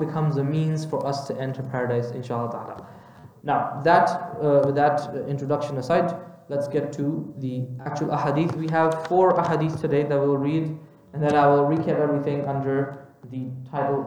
becomes a means for us to enter paradise, inshallah ta'ala. Now, with that introduction aside, let's get to the actual ahadith. We have 4 ahadith today that we'll read, and then I will recap everything under the title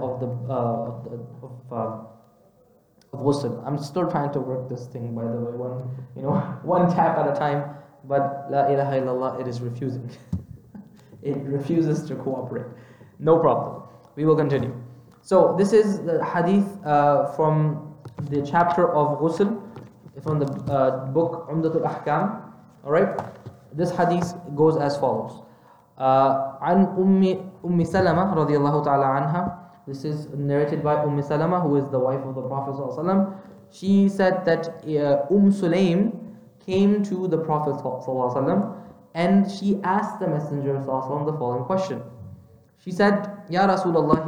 of ghusl. I'm still trying to work this thing, by the way, one tap at a time, but la ilaha illallah, it is refusing. It refuses to cooperate. No problem. We will continue. So this is the hadith from the chapter of ghusl, from the book Umdatul Ahkam. Alright? This hadith goes as follows. عن أم سلمة رضي الله تعالى عنها. This is narrated by Salama, who is the wife of the Prophet ﷺ. She said that Sulaim came to the Prophet ﷺ, and she asked the Messenger ﷺ the following question. She said, Ya Rasulallah,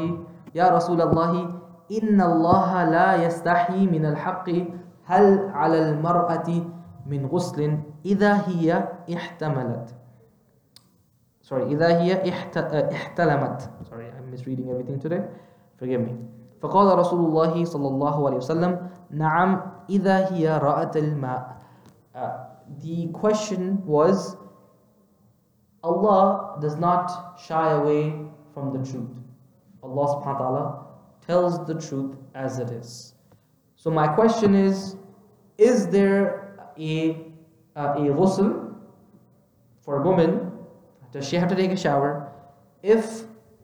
inna Allah la yastahi min al-haqqi hal ala al-mar'ati min ghuslin idha hiya ihtamalat. إذا هي احتلمت. Sorry, I'm misreading everything today. Forgive me. فقال رسول الله صلى الله عليه وسلم نعم إذا هي رأت الماء. The question was, Allah does not shy away from the truth. Allah subhanahu wa ta'ala tells the truth as it is. So my question is there a ghusl for a woman? Does she have to take a shower if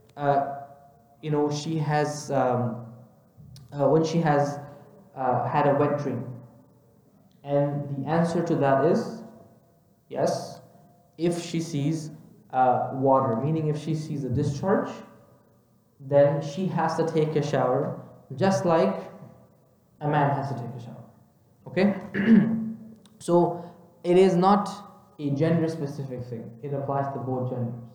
she has when she has had a wet dream? And the answer to that is yes, if she sees water, meaning if she sees a discharge, then she has to take a shower, just like a man has to take a shower. Okay? So it is not a gender specific thing. It applies to both genders.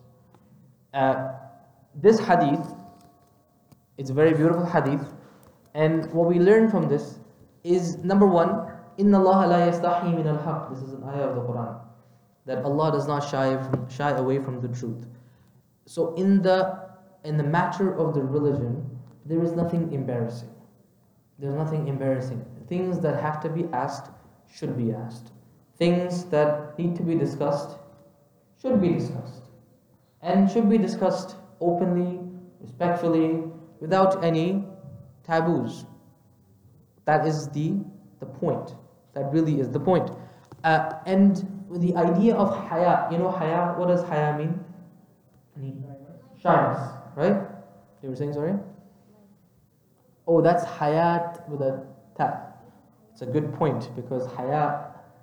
This hadith, it's a very beautiful hadith, and what we learn from this is, number one, Inna Allah la yastahi min al-haq. This is an ayah of the Quran, that Allah does not shy away from the truth. So in the matter of the religion, there is nothing embarrassing. There's nothing embarrassing. Things that have to be asked should be asked. Things that need to be discussed should be discussed, and should be discussed openly, respectfully, without any taboos. That is the point. That really is the point. And the idea of haya, haya, what does haya mean? Shyness, right? You were saying, sorry? Oh, that's hayat with a ta. It's a good point, because haya'un,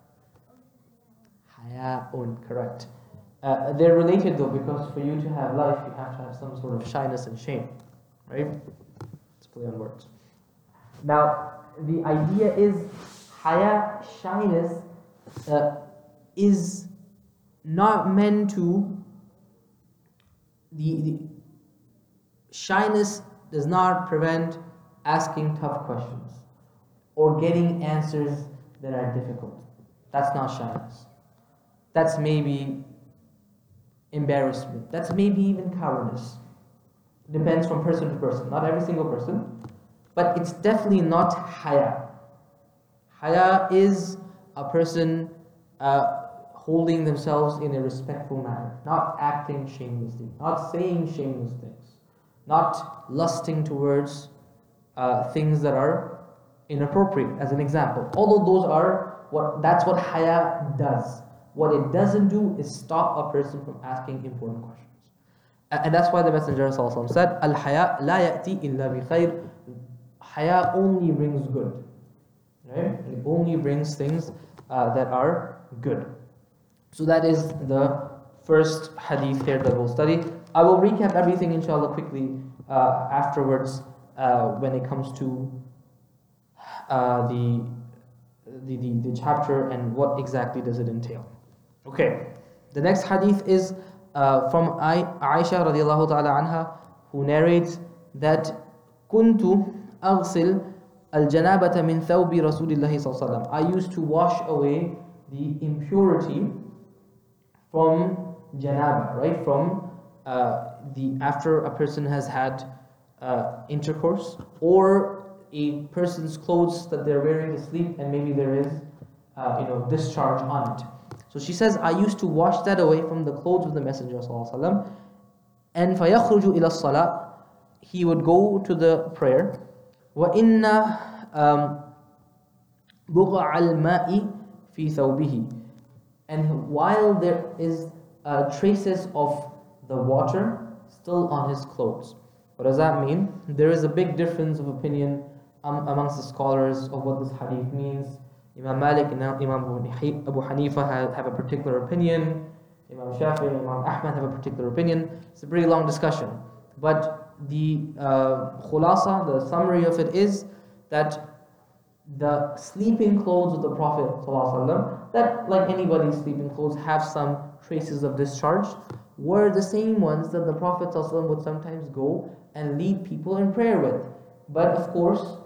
correct. They're related though, because for you to have life, you have to have some sort of shyness and shame, right? It's play on words. Now, the idea is haya, shyness, is not meant to. The shyness does not prevent asking tough questions or getting answers that are difficult. That's not shyness. That's maybe embarrassment. That's maybe even cowardice. Depends from person to person. Not every single person. But it's definitely not haya. Haya is a person holding themselves in a respectful manner, not acting shamelessly, not saying shameless things, not lusting towards things that are inappropriate, as an example. Although that's what haya does. What it doesn't do is stop a person from asking important questions. And that's why the Messenger ﷺ said, Al-haya la ya'ti illa bi khair. Haya only brings good. Right? It only brings things that are good. So that is the first hadith here that we'll study. I will recap everything inshallah quickly afterwards when it comes to the chapter and what exactly does it entail. Okay, the next hadith is from Aisha radiallahu ta'ala anha, who narrates that kuntu aghsil al-janabata min thawbi Rasulillahi sallallahu alaihi wasallam. I used to wash away the impurity from janaba, right? From after a person has had intercourse, or a person's clothes that they're wearing to sleep and maybe there is discharge on it. So she says, I used to wash that away from the clothes of the Messenger ﷺ, and فَيَخْرُجُ إِلَى الصَّلَاةِ, he would go to the prayer. وَإِنَّ بُقَعَ الْمَاءِ فِي ثَوْبِهِ, and while there is traces of the water still on his clothes. What does that mean? There is a big difference of opinion amongst the scholars of what this hadith means. Imam Malik and Imam Abu Hanifa have a particular opinion. Imam Shafi and Imam Ahmad have a particular opinion. It's a pretty long discussion. But the khulasa, the summary of it is that the sleeping clothes of the Prophet ﷺ, that like anybody's sleeping clothes have some traces of discharge, were the same ones that the Prophet ﷺ would sometimes go and lead people in prayer with. But of course,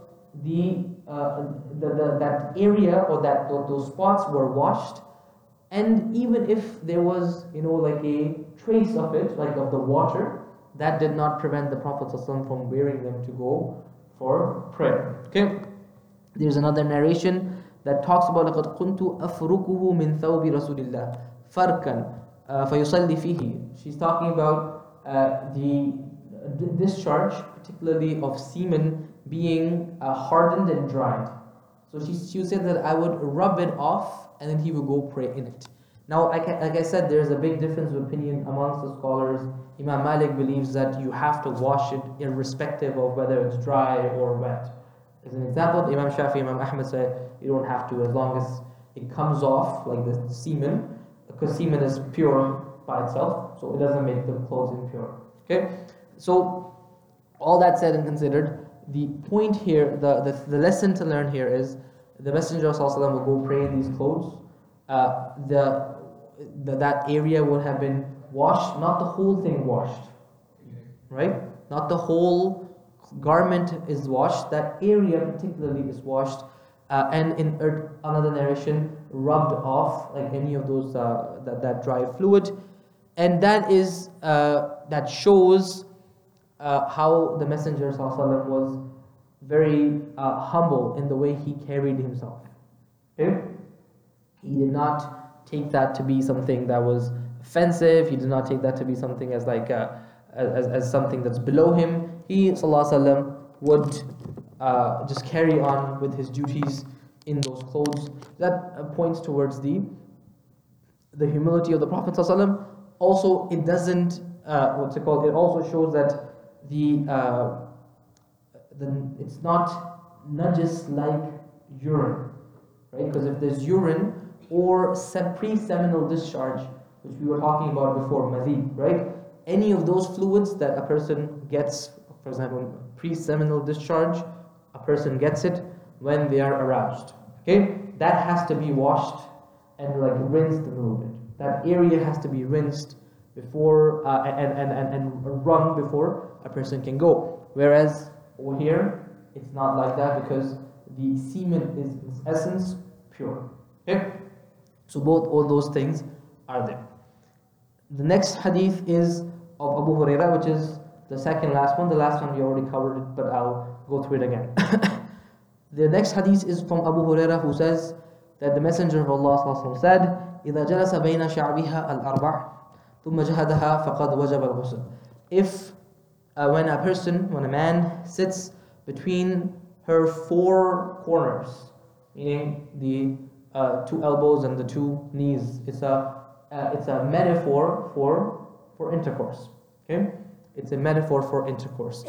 that area or those spots were washed, and even if there was like a trace of it, like of the water, that did not prevent the Prophet ﷺ from wearing them to go for prayer. Okay, there's another narration that talks about لَقَدْ كُنْتُ أَفْرُكُهُ مِنْ ثَوْبِ رَسُولِ اللَّهِ فَرْكًا فَيُصَلِّ فِيهِ. She's talking about the discharge, particularly of semen, being hardened and dried. So she said that I would rub it off and then he would go pray in it. Now, like I said, there's a big difference of opinion amongst the scholars. Imam Malik believes that you have to wash it irrespective of whether it's dry or wet. As an example, Imam Shafi, Imam Ahmad say you don't have to, as long as it comes off, like the semen, because semen is pure by itself, so it doesn't make the clothes impure. Okay, so all that said and considered, the point here, the lesson to learn here is the Messenger of Allah will go pray in these clothes. That area would have been washed, not the whole thing washed, right? Not the whole garment is washed. That area particularly is washed, and in another narration, rubbed off, like any of those that dry fluid, and that is that shows how the Messenger ﷺ was very humble in the way he carried himself. Okay? He did not take that to be something that was offensive. He did not take that to be something as like as something that's below him. He ﷺ would just carry on with his duties in those clothes. That points towards the humility of the Prophet ﷺ. Also, it doesn't It also shows that it's not najis like urine, right? Because if there's urine or pre-seminal discharge, which we were talking about before, madhi, right? Any of those fluids that a person gets, for example, pre-seminal discharge, a person gets it when they are aroused. Okay, that has to be washed and like rinsed a little bit. That area has to be rinsed before and wrung before a person can go. Whereas over here, it's not like that because the semen is in its essence pure. Okay, so all those things are there. The next hadith is of Abu Hurairah, which is the second last one. The last one we already covered it, but I'll go through it again. The next hadith is from Abu Hurairah, who says that the Messenger of Allah said, إِذَا جَلَسَ بَيْنَ شَعْبِهَا الْأَرْبَعِ ثُمَّ جَهَدَهَا فَقَدْ وَجَبَ الْغُسْلُ. If when a man sits between her four corners, meaning the two elbows and the two knees, it's a metaphor for intercourse. Okay, it's a metaphor for intercourse.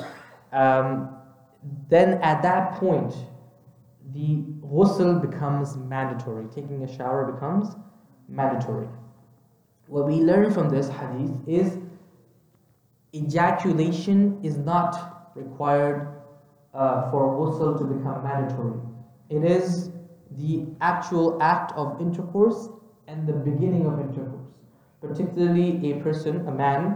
Then at that point, the ghusl becomes mandatory. Taking a shower becomes mandatory. What we learn from this hadith is ejaculation is not required for ghusl to become mandatory. It is the actual act of intercourse and the beginning of intercourse. Particularly a man,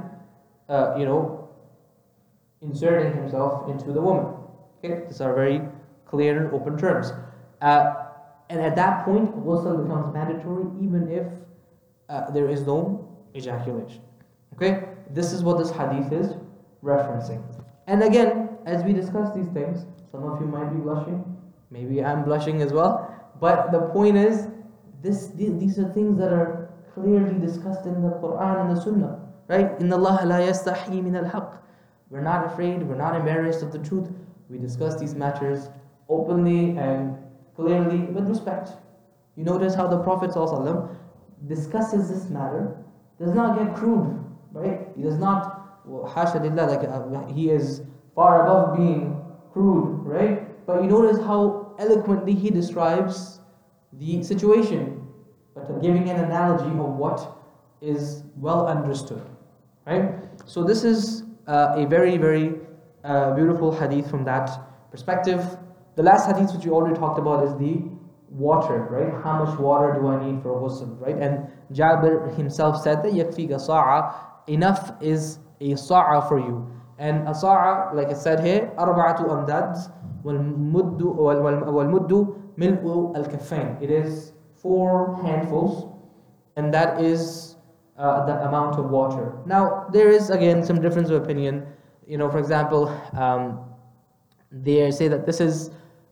inserting himself into the woman. Okay, these are very clear and open terms. And at that point, ghusl becomes mandatory even if there is no ejaculation. Okay, this is what this hadith is referencing. And again, as we discuss these things, some of you might be blushing, maybe I'm blushing as well, but the point is, these are things that are clearly discussed in the Quran and the Sunnah, right? Inna Allah la yastahi min al-haq. We're not afraid, we're not embarrassed of the truth. We discuss these matters openly and clearly with respect. You notice how the Prophet ﷺ discusses this matter, does not get crude, right? He does not, hasha lillah, like he is far above being crude, right? But you notice how eloquently he describes the situation, but giving an analogy of what is well understood, right? So this is a very, very beautiful hadith from that perspective. The last hadith which we already talked about is the water, right? How much water do I need for ghusl, right? And Jabir himself said that yakfika sa'a, enough is a sa'a for you. And a sa'a, like I said here, arba'atu amdad wal muddu mil'u al-kaffain. It is 4 handfuls, and that is the amount of water. Now, there is again some difference of opinion. You know, for example, they say that this is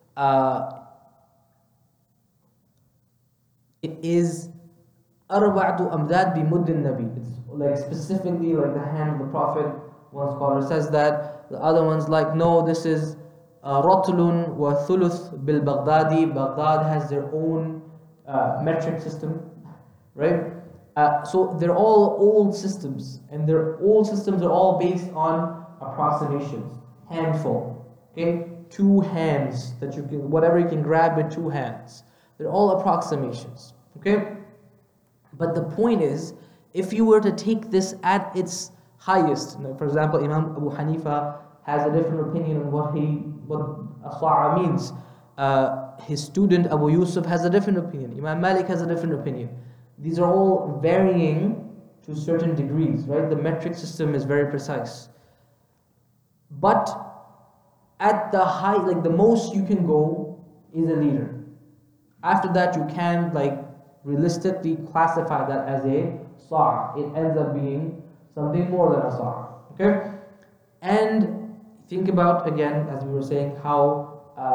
it is arba'atu amdad bi muddin nabi. It's like specifically like the hand of the Prophet. One scholar says that. The other one's like, no, this is Ratulun wa Thuluth bil Baghdadi. Baghdad has their own metric system, right? So they're all old systems, and their old systems are all based on approximations. Handful, okay? 2 hands that you can, whatever you can grab with 2 hands. They're all approximations, okay? But the point is, if you were to take this at its highest, for example, Imam Abu Hanifa has a different opinion on what as-sa'a means. His student Abu Yusuf has a different opinion. Imam Malik has a different opinion. These are all varying to certain degrees, right? The metric system is very precise. But at the high, like the most you can go is a liter. After that, you can like realistically classify that as a sa'a. It ends up being something more than a sa'a. Okay? And think about, again, as we were saying, how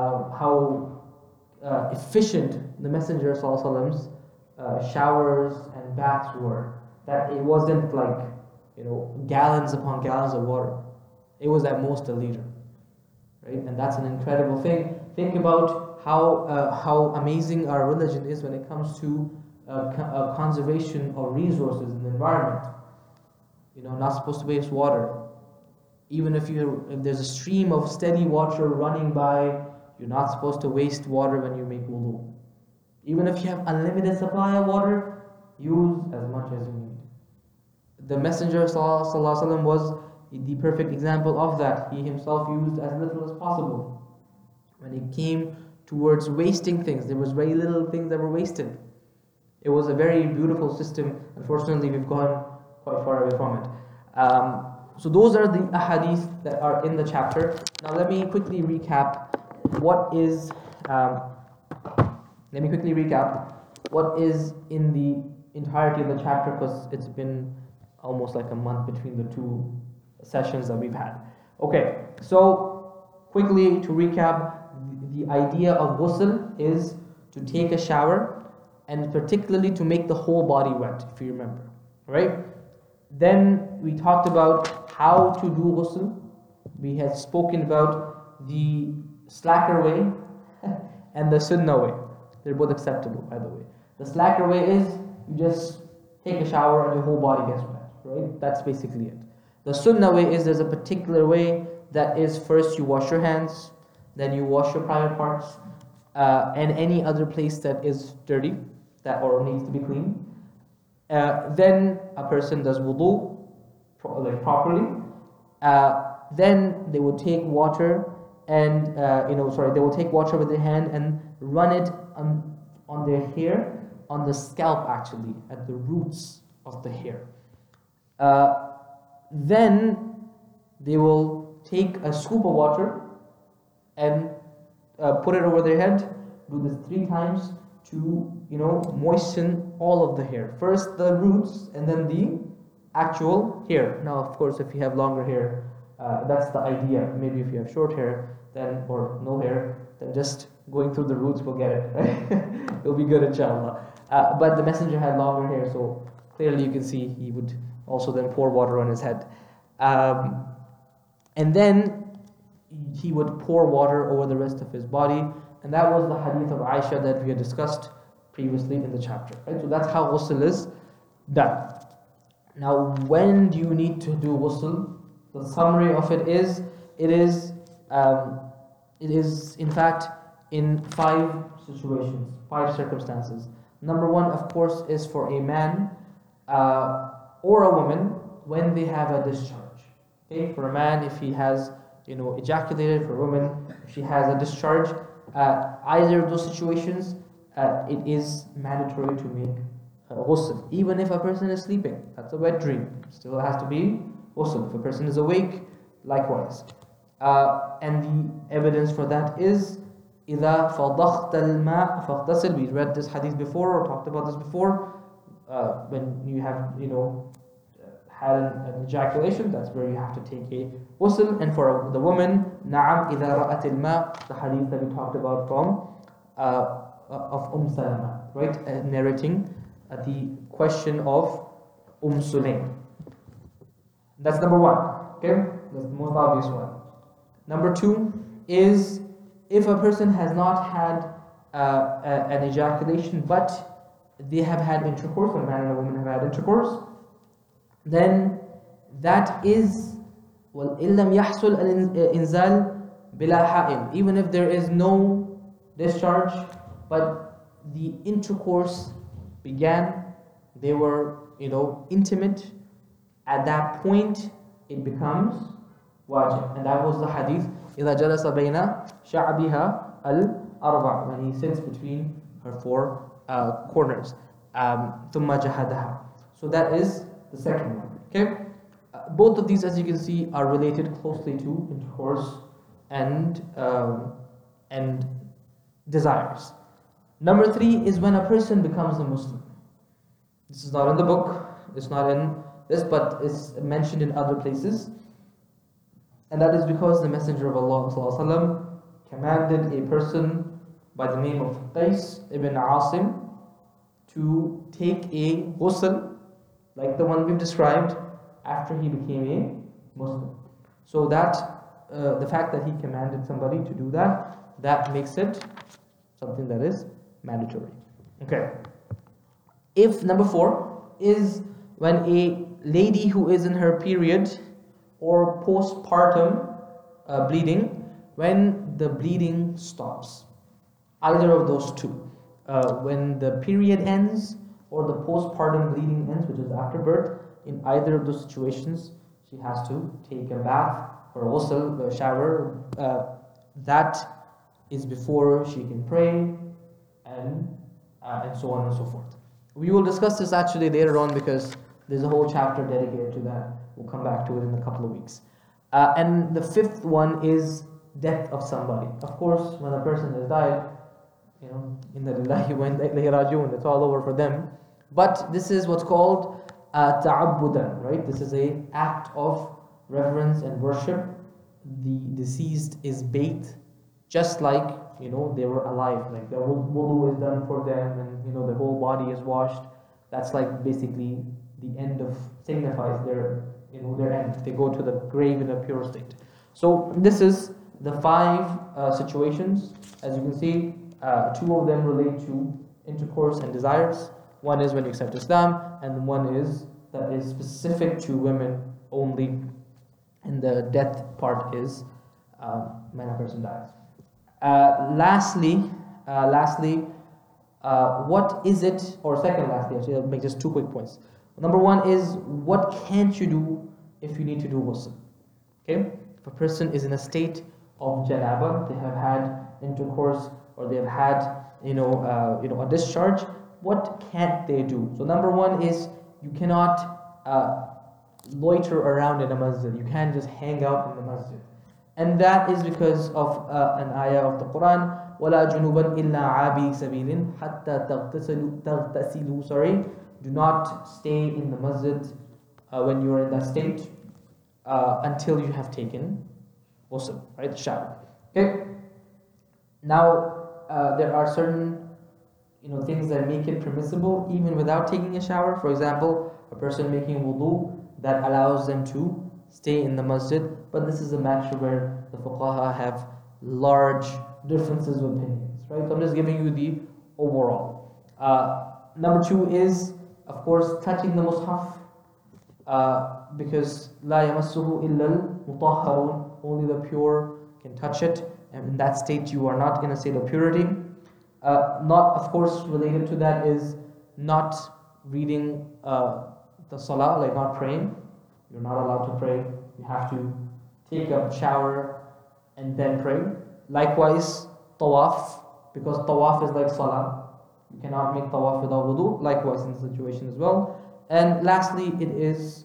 efficient the Messenger ﷺ's showers and baths were. That it wasn't like, you know, gallons upon gallons of water. It was at most a liter. Right? And that's an incredible thing. Think about how amazing our religion is when it comes to conservation of resources in the environment. You know, not supposed to waste water. Even if there's a stream of steady water running by, you're not supposed to waste water when you make wudu. Even if you have unlimited supply of water, use as much as you need. The Messenger ﷺ was the perfect example of that. He himself used as little as possible. When it came towards wasting things, there was very little things that were wasted. It was a very beautiful system. Unfortunately, we've gone quite far away from it. So those are the ahadith that are in the chapter. Now let me quickly recap what is in the entirety of the chapter, because it's been almost like a month between the 2 sessions that we've had. Okay, so quickly to recap, the idea of ghusl is to take a shower, and particularly to make the whole body wet, if you remember, right? Then we talked about how to do ghusl. We had spoken about the slacker way and the sunnah way. They're both acceptable, by the way. The slacker way is you just take a shower and your whole body gets wet, right? That's basically it. The sunnah way is there's a particular way that is, first you wash your hands, then you wash your private parts, and any other place that is dirty or needs to be cleaned. Then a person does wudu properly. Then they will take water and they will take water with their hand and run it on their hair, on the scalp actually, at the roots of the hair. Then they will take a scoop of water and put it over their head. Do this 3 times to moisten all of the hair. First the roots and then the actual hair. Now of course if you have longer hair, That's the idea. Maybe if you have short hair, then or no hair, then just going through the roots will get it. Right? It'll be good, inshallah. But the messenger had longer hair, so clearly you can see he would also then pour water on his head. And then he would pour water over the rest of his body, and that was the hadith of Aisha that we had discussed previously in the chapter. Right? So that's how ghusl is done. Now, when do you need to do ghusl? The summary of it is in fact in 5 situations, 5 circumstances. Number 1, of course, is for a man or a woman when they have a discharge. Okay, for a man, if he has ejaculated. For a woman, if she has a discharge, either of those situations, it is mandatory to make ghusl. Even if a person is sleeping, that's a wet dream, still has to be ghusl. If a person is awake, likewise. And the evidence for that is إِذَا فَضَخْتَ الْمَاءَ فَاغْتَسِلْ. We read this hadith before, or talked about this before. When you have had an ejaculation, that's where you have to take a ghusl. And for the woman, نَعَمْ إِذَا رَأَتِ الْمَاءَ, the hadith that we talked about from of Salama, right? Narrating the question of Sulaym. That's number 1. Okay, that's the most obvious one. Number 2 is if a person has not had an ejaculation, but they have had intercourse, a man and a woman have had intercourse, then that is وَإِن لَمْ يَحْصُلْ الْإِنزَالِ بِلَا حَائِلٍ. Even if there is no discharge, but the intercourse began, they were intimate, at that point it becomes wajib. And that was the hadith إِذَا جَلَسَ بَيْنَ شَعْبِهَا الْأَرْبَعِ, when he sits between her 4 corners. ثُمَّ جَهَدَهَا. So that is the second one. Okay, both of these, as you can see, are related closely to intercourse and desires. Number 3 is when a person becomes a Muslim. This is not in the book, it's not in this, but it's mentioned in other places. And that is because the Messenger of Allah ﷺ commanded a person by the name of Qais ibn Asim to take a ghusl, like the one we've described, after he became a Muslim. So that the fact that he commanded somebody to do that, that makes it something that is mandatory. Okay. If number 4 is when a lady who is in her period or postpartum bleeding, when the bleeding stops, either of those two, when the period ends or the postpartum bleeding ends, which is after birth, in either of those situations, she has to take a bath or ghusl, a shower. That is before she can pray, and so on and so forth. We will discuss this actually later on because there's a whole chapter dedicated to that. We'll come back to it in a couple of weeks. And the 5th one is death of somebody. Of course, when a person has died, inna lillahi wa inna ilayhi raji'un, it's all over for them. But this is what's called ta'abbudan, right? This is an act of reverence and worship. The deceased is bathed just like they were alive, like the wudu is done for them, and the whole body is washed. That's like basically the end of, signifies their end. They go to the grave in a pure state. So this is the 5 situations. As you can see, 2 of them relate to intercourse and desires. One is when you accept Islam, and one is that is specific to women only, and the death part is when a person dies. Lastly, what is it, or second lastly, actually, I'll make just 2 quick points. Number 1 is, what can't you do if you need to do ghusl? Okay, if a person is in a state of janaba, they have had intercourse, or they have had a discharge, what can't they do? So number 1 is, you cannot loiter around in a masjid. You can't just hang out in the masjid. And that is because of an ayah of the Quran, وَلَا جُنُوبًا إِلَّا عَابِي سَبِيلٍ حَتَّى تَغْتَسِلُوا. Do not stay in the masjid when you are in that state until you have taken ghusl, right? Shower. Okay. Now there are certain things that make it permissible even without taking a shower. For example, a person making wudu that allows them to stay in the masjid, but this is a matter where the fuqaha have large differences of opinions, right? So I'm just giving you the overall. Number two is, of course, touching the mushaf, because لا يمسه إلا المطهرون, only the pure can touch it, and in that state you are not in a state of purity. Not, of course, related to that is not reading the salah, like not praying. You're not allowed to pray. You have to take a shower and then pray. Likewise, tawaf, because tawaf is like salah. You cannot make tawaf without wudu. Likewise in this situation as well. And lastly, it is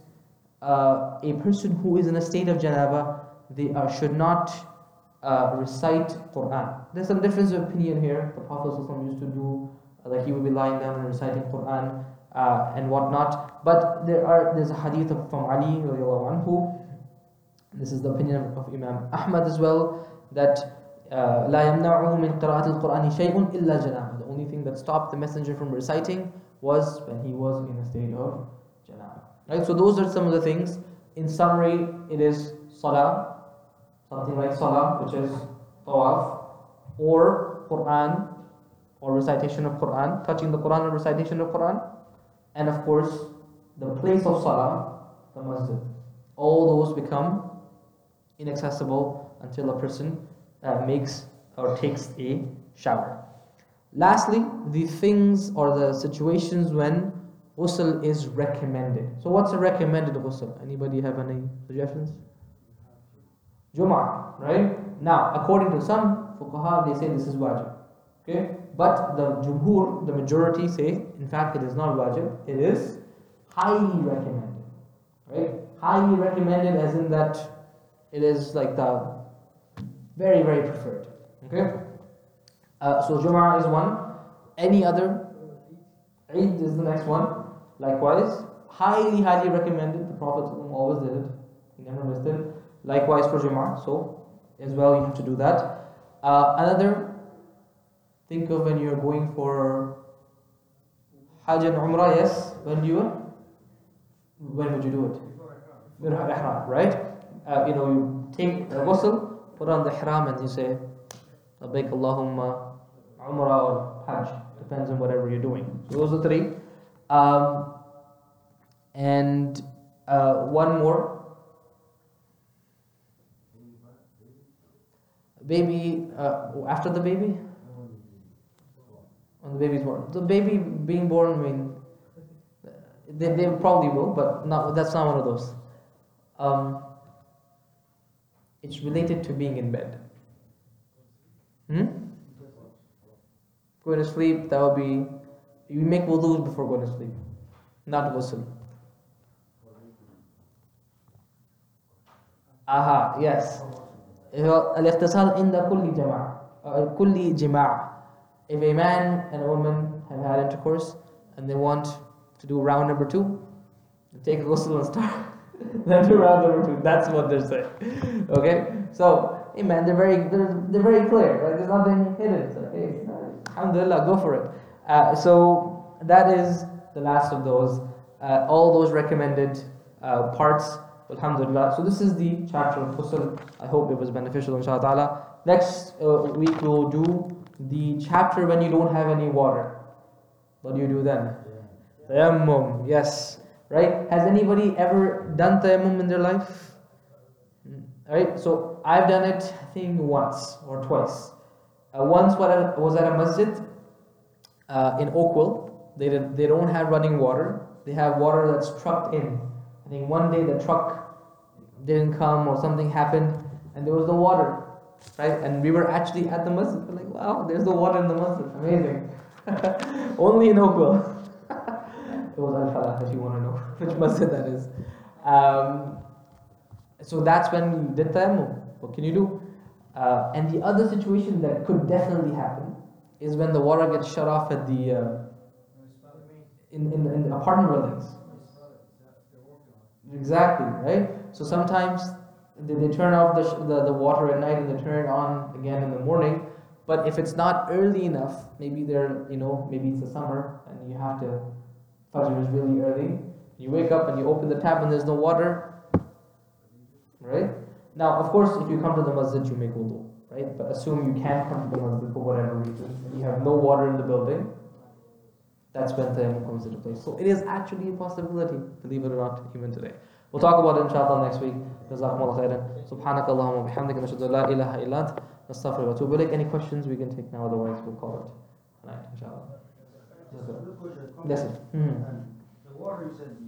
a person who is in a state of janaba, they should not recite Quran. There's some difference of opinion here. The Prophet ﷺ used to do, like he would be lying down and reciting Quran and whatnot. But there's a hadith from Ali radiallahu anhu. This is the opinion of Imam Ahmad as well, that لا يمنعه من قراءة القرآن شيء إلا جنابة. The only thing that stopped the messenger from reciting was when he was in a state of janaba. Right? So those are some of the things. In summary, it is salah, something like salah, which is tawaf, or Quran, or recitation of Quran, touching the Quran or recitation of Quran, and of course the place of salah, the masjid. All those become inaccessible until a person makes or takes a shower. Lastly, the things or the situations when ghusl is recommended. So what's a recommended ghusl? Anybody have any suggestions? Jum'ah, right? Now, according to some fuqaha, they say this is wajib. Okay? But the jumhur, the majority say, in fact, it is not wajib. It is highly recommended. Right? Highly recommended as in that it is like the very, very preferred. Okay? So Jum'ah is one. Any other? Eid is the next one. Likewise, highly, highly recommended. The Prophet always did it. He never missed it. Likewise for Jum'ah. So, as well, you have to do that. Another, think of when you're going for Hajj and Umrah. Yes. When would you do it? Ihram, right? You take a ghusl, put on the ihram, and you say, Labbaik Allahumma Umrah or Hajj. Depends on whatever you're doing. So those are three. And one more. Baby, after the baby? When the baby's born. The baby being born, I mean, they probably will, but that's not one of those. It's related to being in bed. Going to sleep, that would be, you make wudu before going to sleep, not ghusl. Aha, yes. الاغتسال عند كل جماع. If a man and a woman have had intercourse and they want to do round number 2, take a ghusl and start, then do round number 2. That's what they're saying. Okay, so hey man, they're very clear. Like there's nothing hidden. It's like, hey, alhamdulillah, go for it. So that is the last of those. All those recommended parts. Alhamdulillah. So this is the chapter of ghusl. I hope it was beneficial, inshallah ta'ala. Next week we will do the chapter when you don't have any water. What do you do then? Tayammum. Yes. Right? Has anybody ever done tayammum in their life? Right? So I've done it, I think, once or twice. Once was at a masjid in Oakville. They don't have running water. They have water that's trucked in. I think one day the truck didn't come or something happened and there was no water, right? And we were actually at the masjid. We're like, wow, there's no water in the masjid. Amazing. Only in Oakville. It was Al-Falah, if you want to know which masjid that is. So that's when we did tayammum. What can you do? And the other situation that could definitely happen is when the water gets shut off at the in the apartment buildings. Exactly, right? So sometimes they turn off the water at night and they turn it on again in the morning. But if it's not early enough, maybe maybe it's the summer and you have to, Fajr is really early. You wake up and you open the tap and there's no water, right? Now, of course, if you come to the masjid, you make wudu, right? But assume you can't come to the masjid for whatever reason. You have no water in the building. That's when tayammum comes into place. So it is actually a possibility, believe it or not, even today. We'll talk about it inshallah next week. Jazakumullah khairan. Subhanakallahumma bihamdika nashhadu an la ilaha illa ant nastaghfiruka wa atubu ilayk. Any questions we can take now, otherwise we'll call it tonight, inshallah. Yes, sir. The water you said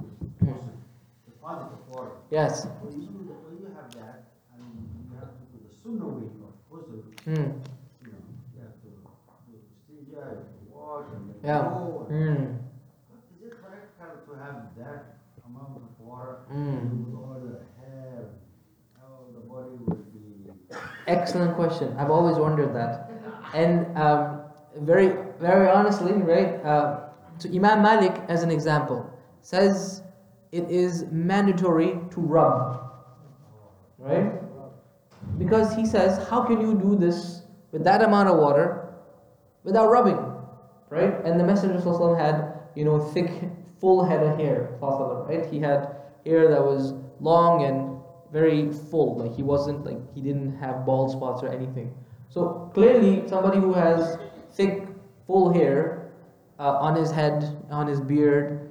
deposit of water. Yes. When you have that, and you have to do the sunnah way, you are supposed to, Mm. you have to do istijah, wash, and Yeah. go. Is it correct to have that amount of water with all the hair, how the body will be? Excellent question. I've always wondered that. And very, very honestly, right? So Imam Malik, as an example, says it is mandatory to rub, right? Because he says, how can you do this with that amount of water without rubbing, right? And the Messenger of Allah had, thick, full head of hair, right? He had hair that was long and very full, like he didn't have bald spots or anything. So clearly, somebody who has thick, full hair on his head, on his beard,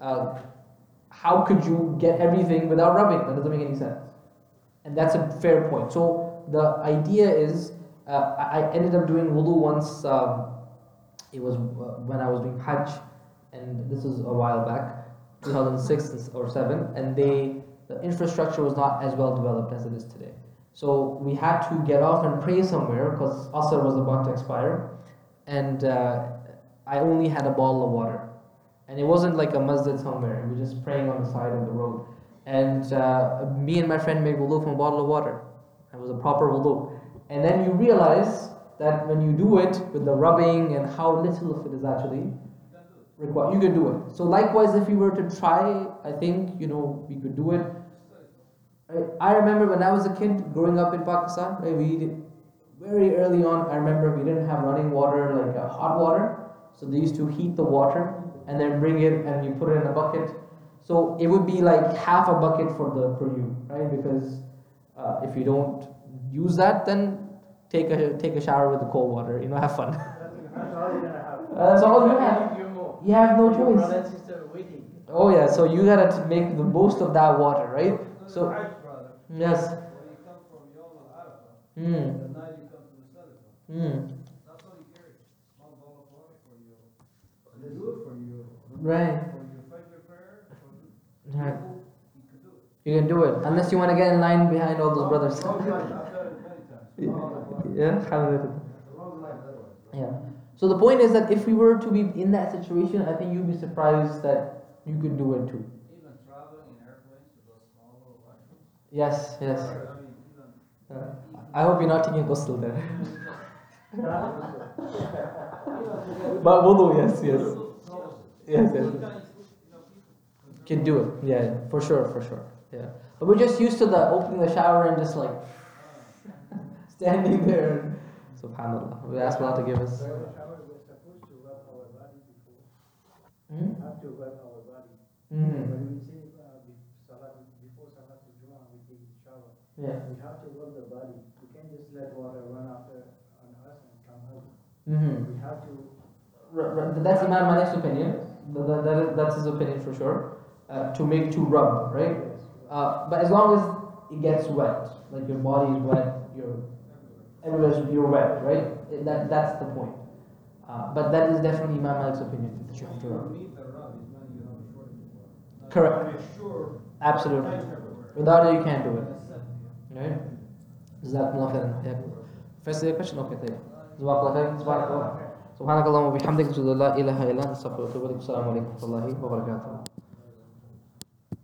how could you get everything without rubbing? That doesn't make any sense. And that's a fair point. So the idea is, I ended up doing wudu once. It was when I was doing Hajj, and this was a while back, 2006 or 7, and the infrastructure was not as well developed as it is today. So we had to get off and pray somewhere because Asr was about to expire, and I only had a bottle of water. And it wasn't like a masjid somewhere, we were just praying on the side of the road. And me and my friend made wudu from a bottle of water. It was a proper wudu. And then you realize that when you do it with the rubbing and how little of it is actually required, you can do it. So likewise, if you were to try, I think, we could do it. I remember when I was a kid growing up in Pakistan, very early on, I remember we didn't have running water, like hot water. So they used to heat the water and then bring it and you put it in a bucket. So it would be like half a bucket for you, right? Because if you don't use that, then take a shower with the cold water. Have fun. That's all you have. You have no choice. Oh yeah, so you gotta make the most of that water, right? So yes. The night you come to the Sadaqah. That's all you carry. Small bowl of water for you. They do it for you. Right. For your Fajr prayer, right. You can do it. Unless you want to get in line behind all those brothers. Yeah. So the point is that if we were to be in that situation, I think you'd be surprised that you could do it too. Even traveling in airplanes with those small little washrooms? Yes. I hope you're not taking ghusl there. But wudu, yes. Can do it, yeah, for sure. Yeah. But we're just used to the opening the shower and just like standing there. Subhanallah. We ask Allah to give us. We're supposed to rub our body before. We have to rub our body. When we say before Salat al-Jumu'ah, we take a shower. Yeah. We have to rub the body. We can't just let water run after on us and come out. We have to. That's Imam Malik's opinion. That's his opinion for sure. To rub, right? But as long as it gets wet, like your body is wet, you're wet, right? That's the point. But that is definitely Imam Malik's opinion that you have to rub. Correct. Absolutely. Without it, you can't do it. Right? Jazakumullah khairan. First question, okay, thank you. Jazakallah khairan. Subhanakallah wa bihamdika, la ilaha illa anta, astaghfiruka wa atubu ilaik. Assalamu alaikum wa rahmatullahi wa barakatuh.